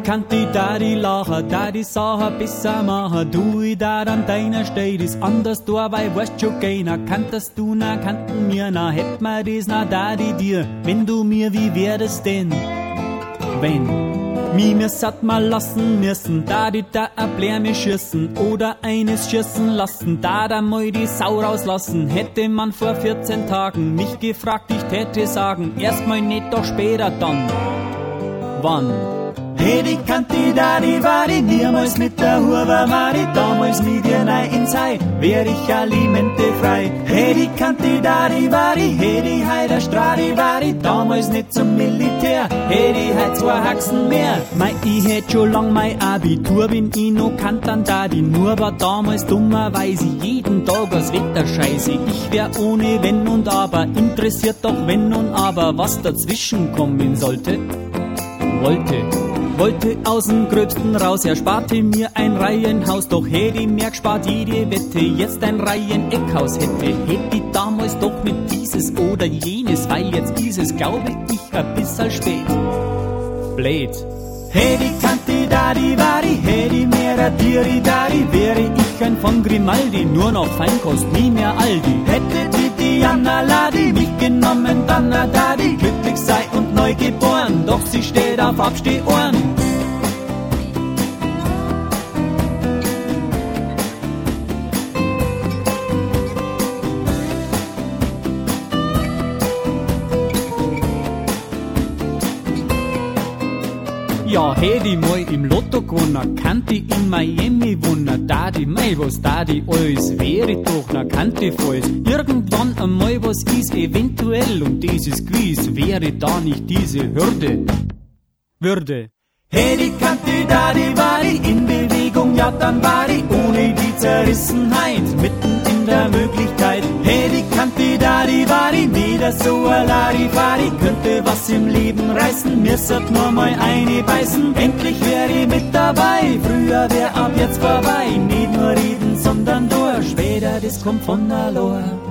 kann die Daddy lachen, Daddy Sachen besser machen. Du, ich da an deiner Stelle ist anders da, weil weißt schon keiner. Kanntest du, na, kannten mir, na, hätt mir das, na, Daddy dir. Wenn du mir, wie wär das denn? Wenn mir satt mal lassen müssen, da die da a Blärme schießen oder eines schießen lassen, da mal die Sau rauslassen. Hätte man vor 14 Tagen mich gefragt, ich täte sagen, erstmal nicht, doch später dann. Wann? Hey, die Kanti, da die war die niemals mit der Hurwa war die damals mit ihr nein ins Ei, wär ich alimentefrei. Hey, die Kanti, da die war die, hey, die heider Stradi war die damals nicht zum Militär, hey, die heit 2 Haxen mehr. Mei, ich hätt schon lang mein Abitur, bin ich noch kannt an da die, nur war damals dummerweise jeden Tag das Wetter scheiße. Ich wär ohne Wenn und Aber, interessiert doch Wenn und Aber, was dazwischen kommen sollte. Wollte aus dem Gröbsten raus, ersparte mir ein Reihenhaus, doch hätte ich mehr gespart, jede Wette, jetzt ein Reiheneckhaus hätte ich damals doch nicht dieses oder jenes, weil jetzt ist es, glaube ich, ein bisschen spät. Blöd. Hey, die Kanti, da die war die, hey, die mehr Tieri, da die, wäre ich ein von Grimaldi, nur noch Feinkost, nie mehr Aldi. Hätte die Anna Ladi mich genommen, dann na da die, glücklich sei und neu geboren, doch sie steht auf Abstehohren. Ja, hätte ich mal im Lotto gewonnen, kannte ich in Miami wohnen, da die Mai, was da die alles wäre doch, na kannte falls. Irgendwann einmal was ist eventuell und dieses gewiss, wäre da nicht diese Würde. Hey, die Kanti, da die war die in Bewegung, ja dann war die ohne die Zerrissenheit, mitten in der Möglichkeit. Hey, die Kanti, da die war die wieder so a Larifari, könnte was im Leben reißen, mir sollt nur mal eine beißen, endlich wär ich mit dabei, früher wär ab jetzt vorbei, nicht nur reden, sondern durch, später das kommt von der Lor.